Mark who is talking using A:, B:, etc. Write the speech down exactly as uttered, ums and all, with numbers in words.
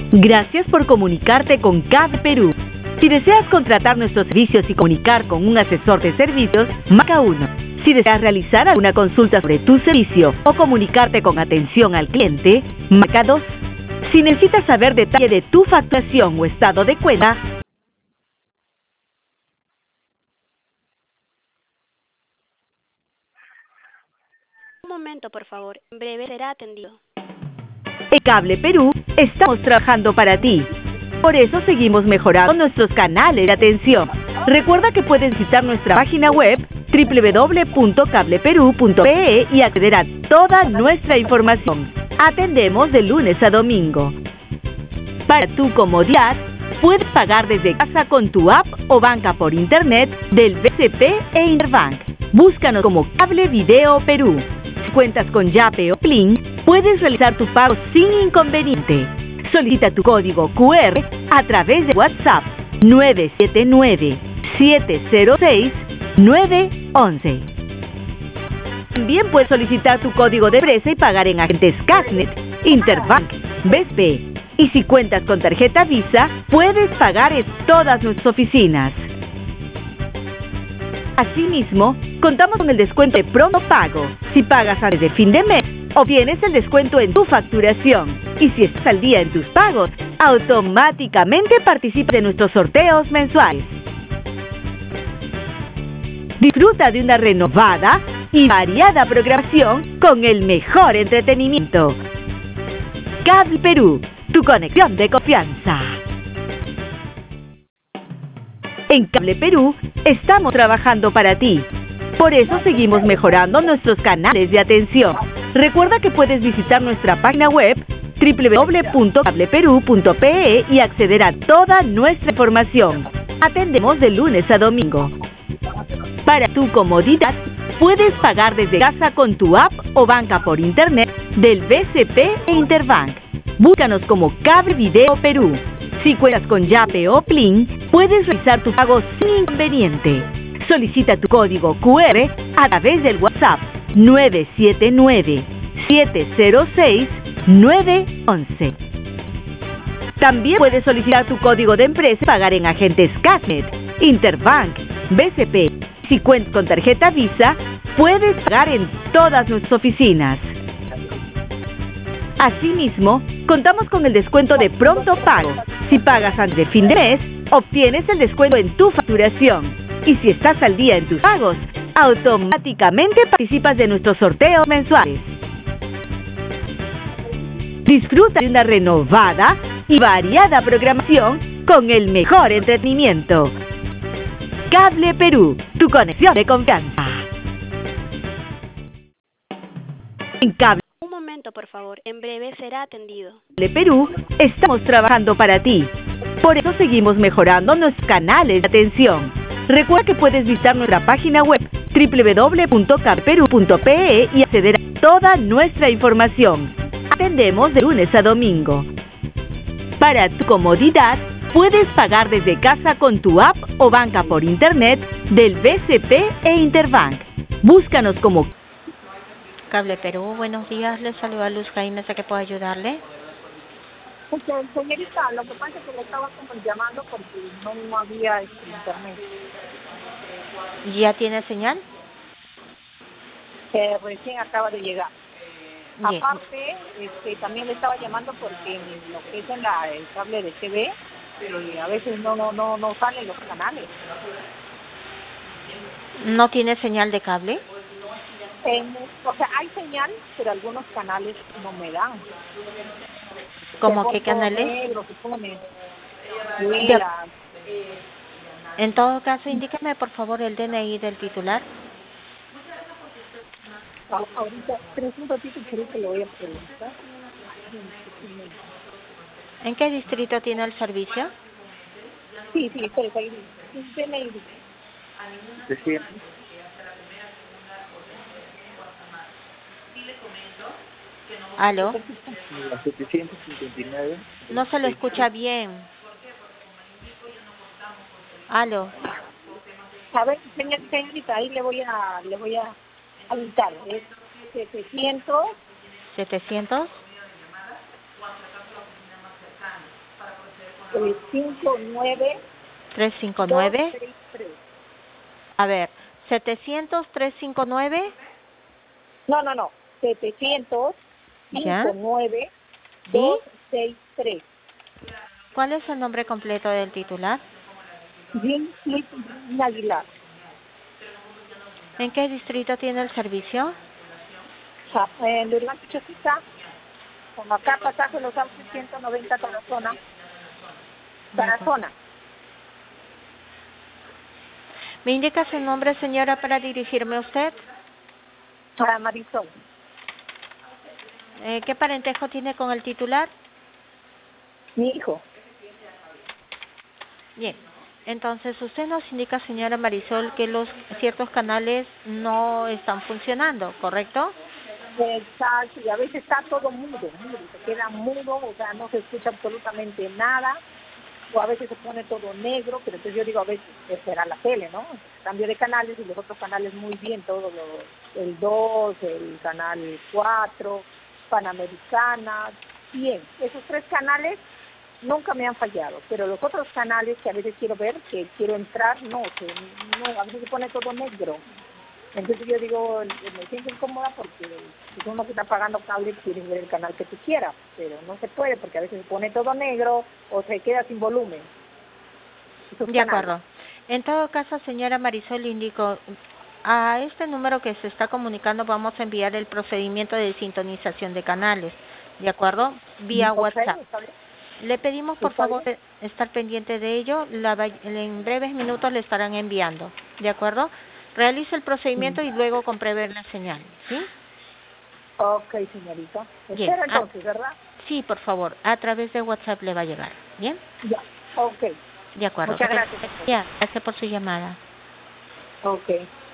A: Gracias por comunicarte con Cable Perú. Si deseas contratar nuestros servicios y comunicar con un asesor de servicios, marca uno. Si deseas realizar alguna consulta sobre tu servicio o comunicarte con atención al cliente, marca dos. Si necesitas saber detalle de tu facturación o estado de cuenta,
B: Un momento, por favor. En breve será atendido.
A: en Cable Perú estamos trabajando para ti. Por eso seguimos mejorando nuestros canales de atención. Recuerda que puedes visitar nuestra página web doble u doble u doble u punto cable perú punto pe e y acceder a toda nuestra información. Atendemos de lunes a domingo. Para tu comodidad, puedes pagar desde casa con tu app o banca por internet del B C P e Interbank. Búscanos como Cable Video Perú. Si cuentas con Yape o Plin, puedes realizar tu pago sin inconveniente. Solicita tu código cu erre a través de WhatsApp nueve siete nueve, siete cero seis, nueve once. También puedes solicitar tu código de empresa y pagar en agentes Cashnet, Interbank, B S P. Y si cuentas con tarjeta Visa, puedes pagar en todas nuestras oficinas. Asimismo, contamos con el descuento de Pronto Pago. Si pagas antes de fin de mes, obtienes el descuento en tu facturación. Y si estás al día en tus pagos, automáticamente participas de nuestros sorteos mensuales. Disfruta de una renovada y variada programación con el mejor entretenimiento. Cable Perú, tu conexión de confianza. En Cable Perú estamos trabajando para ti. Por eso seguimos mejorando nuestros canales de atención. Recuerda que puedes visitar nuestra página web doble u doble u doble u punto cable perú punto pe e y acceder a toda nuestra información. Atendemos de lunes a domingo. Para tu comodidad, puedes pagar desde casa con tu app o banca por internet del B C P e Interbank. Búscanos como Cable Video Perú. Si cuentas con Yape o Plin, puedes realizar tu pago sin inconveniente. Solicita tu código cu erre a través del WhatsApp nueve siete nueve, siete cero seis, nueve once. También puedes solicitar tu código de empresa y pagar en agentes Cashnet, Interbank, B C P. Si cuentas con tarjeta Visa, puedes pagar en todas nuestras oficinas. Asimismo, contamos con el descuento de Pronto Pago. Si pagas antes de fin de mes, obtienes el descuento en tu facturación. Y si estás al día en tus pagos, automáticamente participas de nuestros sorteos mensuales. Disfruta de una renovada y variada programación con el mejor entretenimiento. Cable Perú, tu conexión de confianza. En Cable
B: Un momento, por favor. En breve será atendido.
A: Perú estamos trabajando para ti. Por eso seguimos mejorando nuestros canales de atención. Recuerda que puedes visitar nuestra página web doble u doble u doble u punto cable perú punto pe e y acceder a toda nuestra información. Atendemos de lunes a domingo. Para tu comodidad, puedes pagar desde casa con tu app o banca por internet del B C P e Interbank. Búscanos como
C: Cable Perú, buenos días, les saluda Luz Jaime, ¿sé que puedo ayudarle?
D: Este, señorita, lo que pasa es que le estaba como llamando porque no, no había este, internet.
C: ¿Ya tiene señal?
D: Que recién acaba de llegar.
C: Bien.
D: Aparte, este, también le estaba llamando porque en lo que es en la, el cable de T V, eh, a veces no, no, no, no salen los canales.
C: ¿No tiene señal de cable?
D: En, o sea, hay señal, pero algunos canales no me dan.
C: ¿Cómo qué
D: Se pone
C: canales?
D: negro, se pone
C: De-
D: huela.
C: En todo caso, indíqueme por favor el D N I del titular.
D: A- Ahorita, tres un ratito, creo que le voy a preguntar.
C: ¿En qué distrito tiene el servicio?
D: Sí, sí, pero ahí. D N I.
E: Decía,
C: ¿Aló?
E: la setecientos cincuenta y nueve.
C: No se lo escucha bien. ¿Aló?
D: A ver, señor, señorita, ahí le voy a, le voy a avisar. Es setecientos
C: ¿setecientos?
D: eh, cinco nueve
C: tres cinco
D: dos
C: nueve.
D: seis tres.
C: A ver, setecientos, trescientos cincuenta y nueve.
D: No, no, no. setecientos
C: ¿Ya?
D: cincuenta y nueve
C: ¿Sí?
D: dos seis tres.
C: ¿Cuál es el nombre completo del titular?
D: Jim Smith Aguilar.
C: ¿En qué distrito tiene el servicio?
D: Ja- En Lurigancho Chosita, con acá pasaje de los autos ciento noventa Tarazona. Tarazona.
C: ¿Me indica su nombre, señora, para dirigirme a usted?
D: Para Marisol.
C: Eh, ¿Qué parentesco tiene con el titular?
D: Mi hijo.
C: Bien. Entonces, usted nos indica, señora Marisol, que los ciertos canales no están funcionando, ¿correcto?
D: Exacto, y a veces está todo mudo, mudo, se queda mudo, o sea, no se escucha absolutamente nada, o a veces se pone todo negro, pero entonces yo digo, a veces será la tele, ¿no? Cambio de canales y los otros canales muy bien, todos los, el dos, el canal cuatro, Panamericana, bien, esos tres canales nunca me han fallado, pero los otros canales que a veces quiero ver, que quiero entrar, no, que no, a veces se pone todo negro. Entonces yo digo, me siento incómoda porque si uno que está pagando cable quieres ver el canal que tú quieras, pero no se puede porque a veces se pone todo negro o se queda sin volumen. Esos
C: De
D: canales.
C: acuerdo. En todo caso, señora Marisol, le indico, a este número que se está comunicando vamos a enviar el procedimiento de sintonización de canales, ¿de acuerdo? Vía
D: Ok,
C: WhatsApp.
D: está bien.
C: Le pedimos, por
D: Está
C: favor,
D: bien.
C: estar pendiente de ello. La va- en breves minutos le estarán enviando, ¿de acuerdo? Realice el procedimiento y luego compruebe la señal, ¿sí?
D: Ok, señorita.
C: Bien.
D: Espera
C: Ah,
D: entonces, ¿verdad?
C: sí, por favor, a través de WhatsApp le va a llegar, ¿bien?
D: Ya. Ok.
C: De acuerdo.
D: Muchas
C: Que
D: gracias.
C: tenga- Gracias por su llamada.
D: Ok.